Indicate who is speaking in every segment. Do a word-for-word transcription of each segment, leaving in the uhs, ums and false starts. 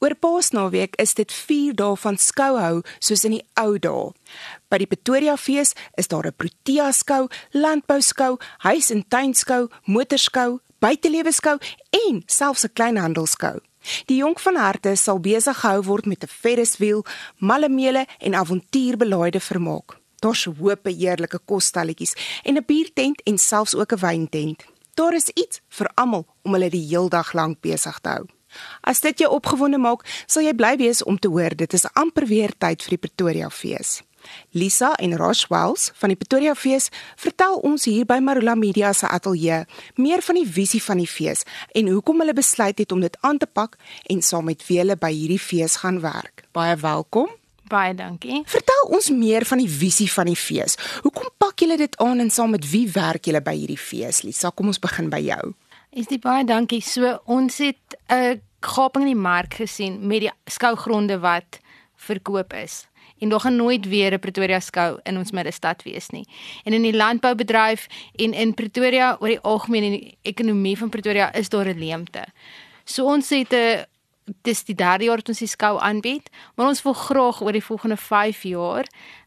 Speaker 1: Oor Paasnaweek is dit vier dae van skouhou soos in die ou dae. By die Pretoria Fees is daar 'n Protea skou, landbouskou, huis- en tuinskou, motorskou, buiteleweskou en selfs 'n kleinhandelskou. Die jonk van harte sal besig gehou word met 'n Ferriswheel, mallemele en avontuurbelaaide vermaak. Daar's hoope heerlike kostalletjies en 'n biertent en selfs ook 'n wyntent. Daar is iets vir almal om hulle die heel dag lank besig te hou. As dit jou opgewonde maak, sal jy bly wees om te hoor dit is amper weer tyd vir die Pretoria Fees. Lisa en Rosh Wells van die Pretoria Fees vertel ons hier by Marula Media se ateljee meer van die visie van die fees en hoekom hulle besluit het om dit aan te pak en saam met wie hulle by hierdie fees gaan werk. Baie welkom.
Speaker 2: Baie dankie.
Speaker 1: Vertel ons meer van die visie van die fees. Hoekom pak julle dit aan en saam met wie werk julle by hierdie fees? Lisa, kom ons begin by jou.
Speaker 2: Is dit baie dankie. So ons het 'n gaping in die mark gesien met die skougronde wat verkoop is. En daar gaan nooit weer 'n Pretoria skou in ons middestad wees nie. En in die landboubedryf en in Pretoria oor die algemeen in die ekonomie van Pretoria is daar 'n leemte. So ons het 'n dis die derde jaar dat ons die skou aanbied, maar ons wil graag oor die volgende vyf jaar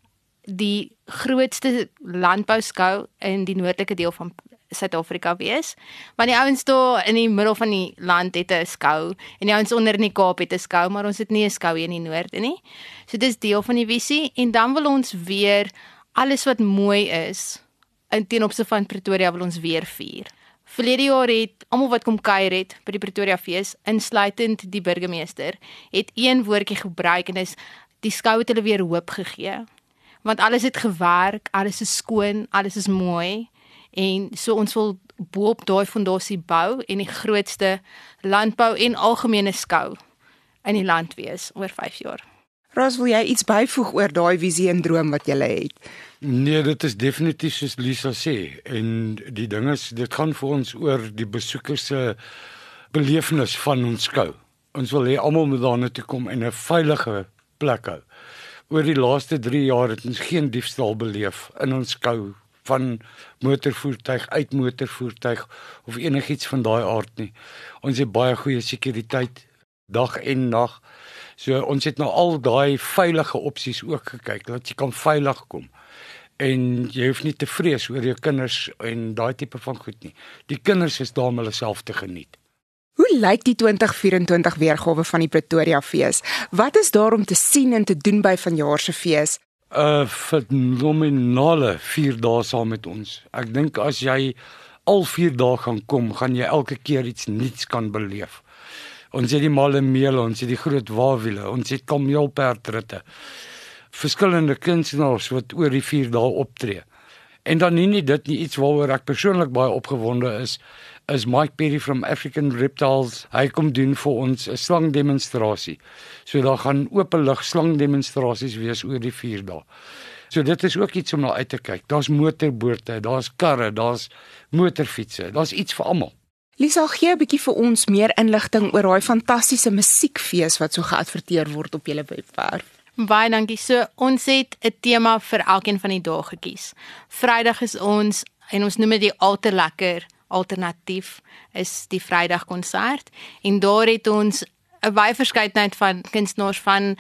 Speaker 2: die grootste landbouskou in die noordelike deel van Suid-Afrika wees, want die ouens daar in die middel van die land het 'n skou en die ouens onder in die Kaap het 'n skou, maar ons het nie 'n skou hier in die noorde nie. So dis deel van die visie en dan wil ons weer alles wat mooi is in teen opsigte van Pretoria wil ons weer vier. Verlede jaar het almal wat kom kuier het by die Pretoria Fees, insluitend die burgemeester, het een woordjie gebruik en dis die skou het hulle weer hoop gegee. Want alles het gewerk, alles is skoon, alles is mooi. En so ons wil bo-op daai fondasie bou en die grootste landbou en algemene skou in die land wees oor vyf jaar.
Speaker 1: Ros, wil jy iets byvoeg oor daai visie en droom wat jy het?
Speaker 3: Nee, dit is definitief soos Lisa sê en die ding is, dit gaan vir ons oor die besoekers se belewenis van ons skou. Ons wil hê almal moet daarna toe kom en 'n veilige plek hou. Oor die laaste drie jaar het ons geen diefstal beleef in ons skou van motorvoertuig, uit motorvoertuig of enigiets van daai aard nie. Ons het baie goeie sekuriteit dag en nag. So ons het nou al daai veilige opsies ook gekyk dat jy kan veilig kom. En jy hoef nie te vrees oor jou kinders en daai tipe van goed nie. Die kinders is daar om hulle self te geniet.
Speaker 1: Hoe lyk die twintig vyf-en-twintig weergawe van die Pretoria Fees? Wat is daar om te sien en te doen by vanjaar se fees?
Speaker 3: 'n Fenominale vier dae saam met ons. Ek dink as jy al vier dae gaan kom, gaan jy elke keer iets nuuts kan beleef. Ons het die mallemele, ons het die groot waawiele, ons het kameelperdritte. Verskillende kunstenaars wat oor die vier dae optree. En dan nie nie dit nie, iets waaroor ek persoonlik baie opgewonde is, is Mike Perry from African Reptiles. Hy kom doen vir ons 'n slangdemonstrasie. So daar gaan openlig slangdemonstrasies wees oor die vier dae. So dit is ook iets om na uit te kyk. Daar's motorbote, daar's karre, daar's motorfietsse, daar's iets vir almal.
Speaker 1: Lisa, gee 'n bietjie vir ons meer inligting oor daai fantastiese musiekfees wat so geadverteer word op julle webwerf.
Speaker 2: Baie dankie. So ons het 'n tema vir elkeen van die dae gekies. Vrydag is ons en ons noem dit die al te lekker alternatief is die Vrydag konsert en daar het ons 'n baie verskeidenheid van kunstenaars van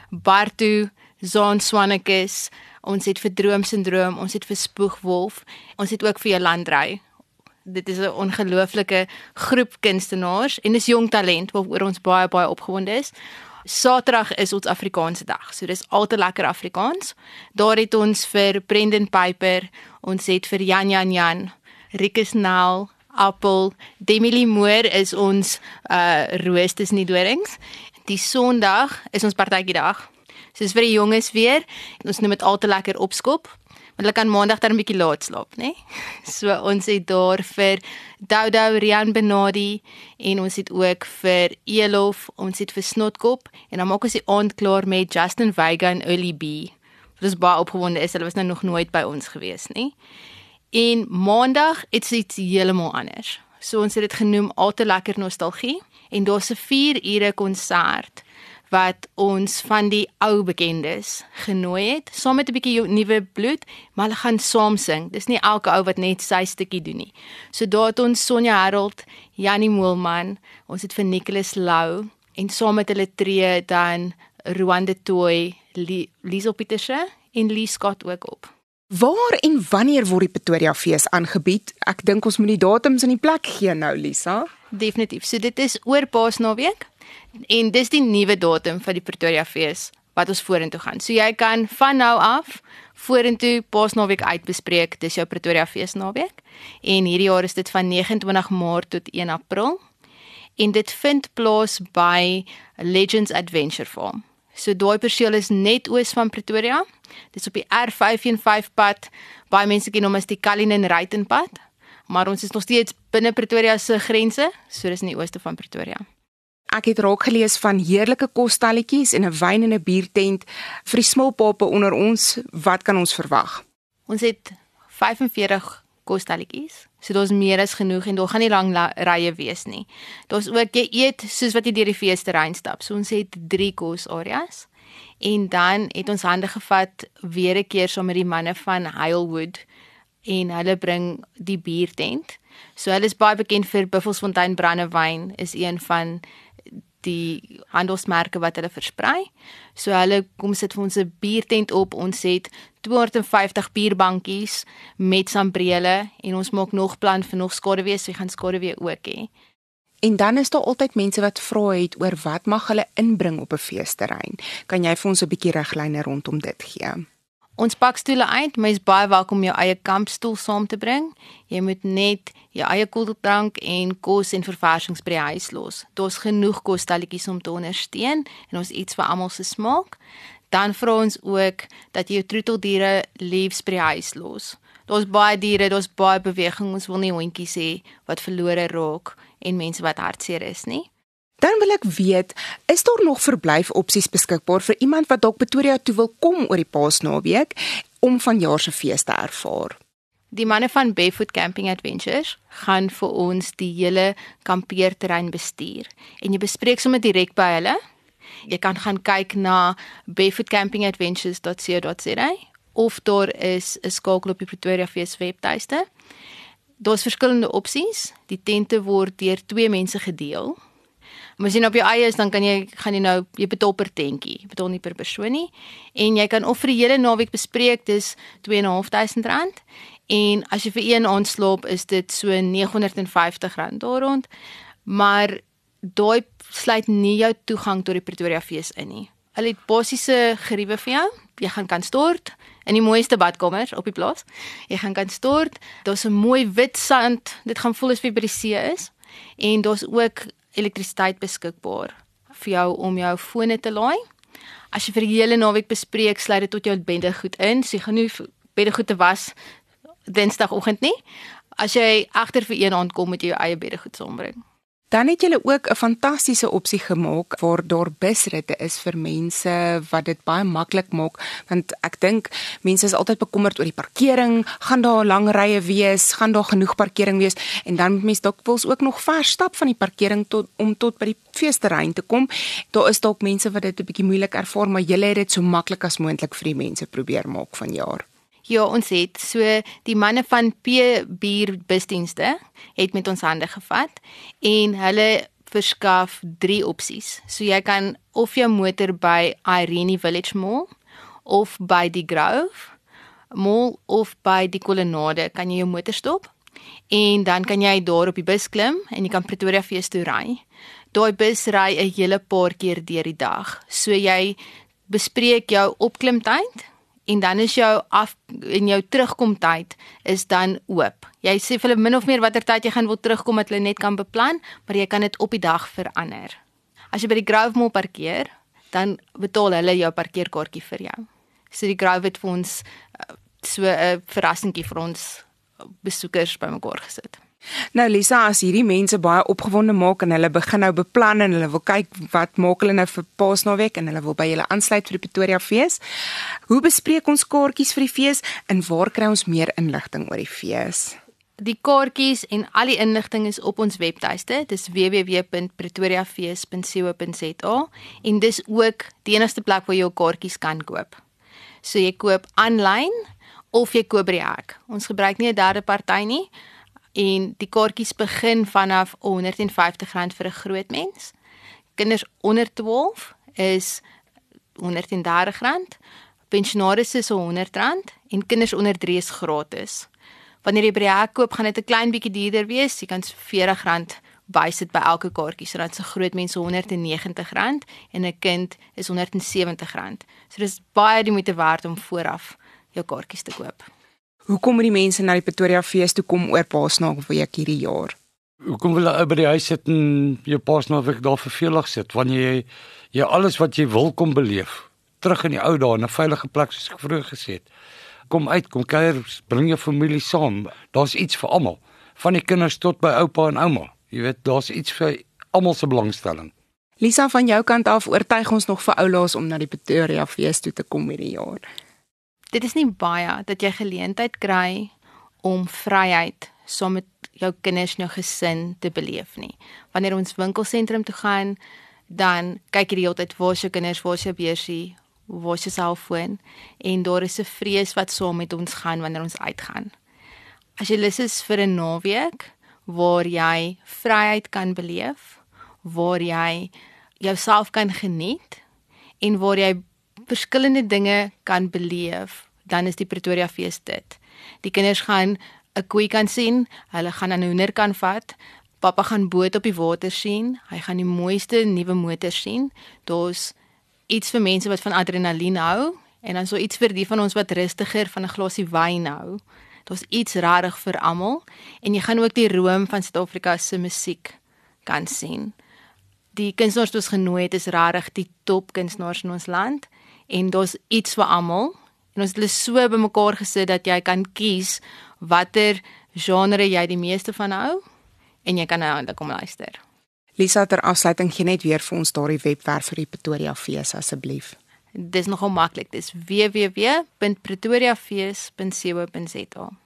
Speaker 2: Bartu, Zaan Swannekes, ons het vir Droomsindroom, ons het vir Spoegwolf, ons het ook vir Jolandry. Dit is 'n ongelooflike groep kunstenaars en dis jong talent waaroor ons baie baie opgewonde is. Saterdag is ons Afrikaanse dag, so dis al te lekker Afrikaans. Daar het ons vir Brendan Piper, ons het vir Jan Jan Jan, Rikus Nel, Appel, Demi Moore is ons uh, roos tussen die dorings. Die Sondag is ons partytjiedag, so dis vir die jonges weer, ons noem dit al te lekker opskop. Want hulle kan maandag dan 'n bietjie laat slaap, né? So ons het daar vir Doudou, Rian Benadi en ons het ook vir Elof, ons het vir Snotkop en dan maak ons die aand klaar met Justin Vega en Early B. Wat ons baie opgewonde is, hulle was nou nog nooit by ons gewees, nie? En maandag is iets heeltemal anders. So ons het dit genoem Al te lekker nostalgie en daar's 'n vier ure konsert wat ons van die ou bekendes genooi het, saam met 'n bietjie nuwe bloed, maar hulle gaan saam sing. Dis nie elke ou wat net sy stukkie doen nie. So daar het ons Sonja Harold, Jannie Moelman, ons het vir Nicholas Lou, En saam met hulle tree dan Rowan de Tooy, Liesel Pieterse en Lee Scott ook op.
Speaker 1: Waar en wanneer word die Pretoria Fees aangebied? Ek dink ons moet die datums in die plek gee nou, Lisa.
Speaker 2: Definitief. So dit is oor Paasnaweek en dis die nuwe datum van die Pretoria Fees wat ons vorentoe gaan. So jy kan van nou af vorentoe Paasnaweek uitbespreek, dis jou Pretoria Feesnaweek. En hierdie jaar is dit van nege en twintig Maart tot een April. En dit vind plaas by Legends Adventure Farm. So daai perseel is net oos van Pretoria. Dit is op die R vyf een vyf pad. Baie mense ken hom as die Cullinan Ryten pad, maar ons is nog steeds binne Pretoria se grense, so dis in die ooste van Pretoria.
Speaker 1: Ek het raak gelees van heerlike kostalletjies en 'n wyn en 'n biertent vir die smulpape onder ons. Wat kan ons verwag?
Speaker 2: Ons het vyf en veertig kostalletjies. So daar's meer as genoeg en daar gaan nie lang rye wees nie. Daar's ook jy eet soos wat jy deur die feesterrein stap. So ons het drie kosareas. En dan het ons hande gevat weer 'n keer saam met die manne van Highwood en hulle bring die biertent. So hulle is baie bekend vir Buffelsfontein brandewyn, is een van die handelsmerke wat hulle versprei. So hulle kom sit vir ons 'n biertent op. Ons het tweehonderd en vyftig bierbankies met sambrele en ons maak nog plan vir nog skaduwee, so jy gaan skaduwee ook hê.
Speaker 1: En dan is daar altyd mense wat vra het oor wat mag hulle inbring op 'n feesterrein. Kan jy vir ons 'n bietjie riglyne rondom dit gee?
Speaker 2: Ons pak stoele uit, maar jy is baie welkom jou eie kampstoel saam te bring. Jy moet net jou eie koeldrank en kos en verversings by die huis los. Daar's genoeg kosstalletjies om te ondersteun en ons iets vir almal se smaak. Dan vra ons ook dat jy jou troeteldiere liefs by die huis los. Daar's baie diere, daar's baie beweging. Ons wil nie hondjies hê wat verlore raak en mense wat hartseer is nie.
Speaker 1: Dan wil ek weet, is daar nog verblyfopsies beskikbaar vir iemand wat dalk Pretoria toe wil kom oor die Paasnaweek om vanjaar se fees te ervaar?
Speaker 2: Die manne van Barefoot Camping Adventures gaan vir ons die hele kampeerterrein bestuur en jy bespreek sommer direk by hulle. Jy kan gaan kyk na barefoot camping adventures dot co dot za of daar is 'n skakel op die Pretoria Fees webtuiste. Daar's verskillende opsies. Die tente word deur twee mense gedeel. Maar as jy nou op jou eie is, dan kan jy gaan jy nou jy betaal per tentjie, jy betaal nie per persoon nie. En jy kan of vir die hele naweek bespreek, dis twee en 'n half duisend rand. En as jy vir een aand slaap, is dit so neghonderd en vyftig rand daar rond. Maar daai sluit nie jou toegang tot die Pretoria Fees in nie. Hulle het basiese geriewe vir jou. Jy gaan kan stort in die mooiste badkamer op die plaas. Jy gaan kan stort. Daar's 'n mooi wit sand. Dit gaan voel asof jy by die see is. En daar's ook elektrisiteit beskikbaar vir jou om jou fone te laai. As jy vir die hele naweek bespreek, sluit dit tot jou beddegoed in. So jy gaan nie beddegoed te was Dinsdagoggend nie. As jy agter vir een aand kom, moet jy jou eie beddegoed saambring.
Speaker 1: Dan het julle ook 'n fantastiese opsie gemaak waar daar busritte is vir mense wat dit baie maklik maak, want ek dink mense is altyd bekommerd oor die parkering, gaan daar lang rye wees, gaan daar genoeg parkering wees en dan moet mense dalk wils ook nog ver stap van die parkering tot om tot by die feesterrein te kom. Daar is dalk mense wat dit 'n bietjie moeilik ervaar, maar julle het dit so maklik as moontlik vir die mense probeer maak vanjaar.
Speaker 2: Ja, ons het so die manne van P Bier busdienste het met ons hande gevat en hulle verskaf drie opsies. So jy kan of jou motor by Irene Village Mall of by die Grove Mall of by die Kolonnade kan jy jou motor stop en dan kan jy daar op die bus klim en jy kan Pretoria Fees toe ry. Daai bus ry 'n hele paar keer deur die dag. So jy bespreek jou opklimtyd en dan is jou af en jou terugkomtyd is dan oop. Jy sê vir hulle min of meer watter tyd jy gaan wil terugkom dat hulle net kan beplan, maar jy kan dit op die dag verander. As jy by die Grove Mall parkeer, dan betaal hulle jou parkeerkaartjie vir jou. So die Grove het vir ons so 'n verrassingkie vir ons besoekers bymekaar gesit.
Speaker 1: Nou Lisa, as hierdie mense baie opgewonde maak en hulle begin nou beplan en hulle wil kyk wat maak hulle nou vir Paasnaweek en hulle wil by julle aansluit vir die Pretoria Fees, hoe bespreek ons kaartjies vir die fees en waar kry ons meer inligting oor die fees?
Speaker 2: Die kaartjies en al die inligting is op ons webtuiste. Dis w w w punt pretoria fees punt co punt za en dis ook die enigste plek waar jy jou kaartjies kan koop. So jy koop aanlyn of jy koop by die hek. Ons gebruik nie 'n derde party nie. En die kaartjies begin vanaf honderd en vyftig rand vir 'n groot mens. kinders onder twaalf is honderd en dertig rand, pensionaris is so honderd rand en kinders onder drie is gratis. Wanneer jy by die hek koop, gaan dit 'n klein bietjie duurder wees. Jy kan so veertig rand bysit by elke kaartjie, so dan is 'n groot mens so honderd en negentig rand en 'n kind is honderd en sewentig rand. So dis baie die moeite werd om vooraf jou kaartjies te koop.
Speaker 1: Hoekom moet die mense na die Pretoria fees toe kom oor Paasnaweek hierdie jaar?
Speaker 3: Hoekom wil jy by die huis sit en jou Paasnaweek daar vervelig sit, wanneer jy, jy alles wat jy wil kom beleef, terug in die ou dae, in 'n veilige plek soos ek vroeër gesê het. Kom uit, kom kuier, bring jou familie saam. Daar's iets vir almal, van die kinders tot by oupa en ouma. Jy weet, daar's iets vir almal se belangstelling.
Speaker 1: Lisa, van jou kant af, oortuig ons nog vir oulaas om na die Pretoria fees toe te kom hierdie jaar.
Speaker 2: Dit is nie baie dat jy geleentheid kry om vryheid saam met jou kinders en jou gesin te beleef nie. Wanneer ons winkelsentrum toe gaan, dan kyk jy die hele tyd, waar is jou kinders, waar is jou beursie, waar is jou selfoon, en daar is 'n vrees wat saam met ons gaan wanneer ons uitgaan. As jy lus is vir 'n naweek, waar jy vryheid kan beleef, waar jy jouself kan geniet, en waar jy verskillende dinge kan beleef, dan is die Pretoria fees dit. Die kinders gaan 'n koei kan sien, hulle gaan 'n hoender kan vat, pappa gaan boot op die water sien, hy gaan die mooiste nuwe motors sien, daar's iets vir mense wat van adrenalien hou, en dan so iets vir die van ons wat rustiger van 'n glasie wyn hou. Daar's iets rarig vir almal, en jy gaan ook die room van Suid-Afrika se musiek kan sien. Die kunstenaars wat ons genooi het, is rarig die top kunstenaars in ons land, en daar's iets vir almal, en ons het hulle so bymekaar gesit dat jy kan kies watter genre jy die meeste van hou, en jy kan nou eintlik kom luister.
Speaker 1: Lisa, ter afsluiting gee net weer vir ons daardie webwerf vir die Pretoria fees asseblief.
Speaker 2: Dis nogal maklik, dis w w w punt pretoriafees punt co punt za.